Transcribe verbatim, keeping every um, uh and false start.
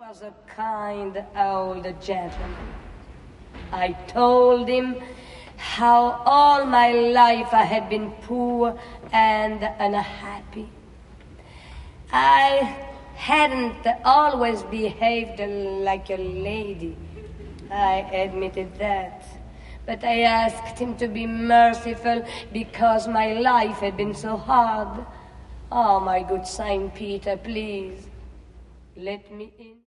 Was a kind old gentleman. I told him how all my life I had been poor and unhappy. I hadn't always behaved like a lady. I admitted that. But I asked him to be merciful because my life had been so hard. Oh, my good Saint Peter, please, let me in.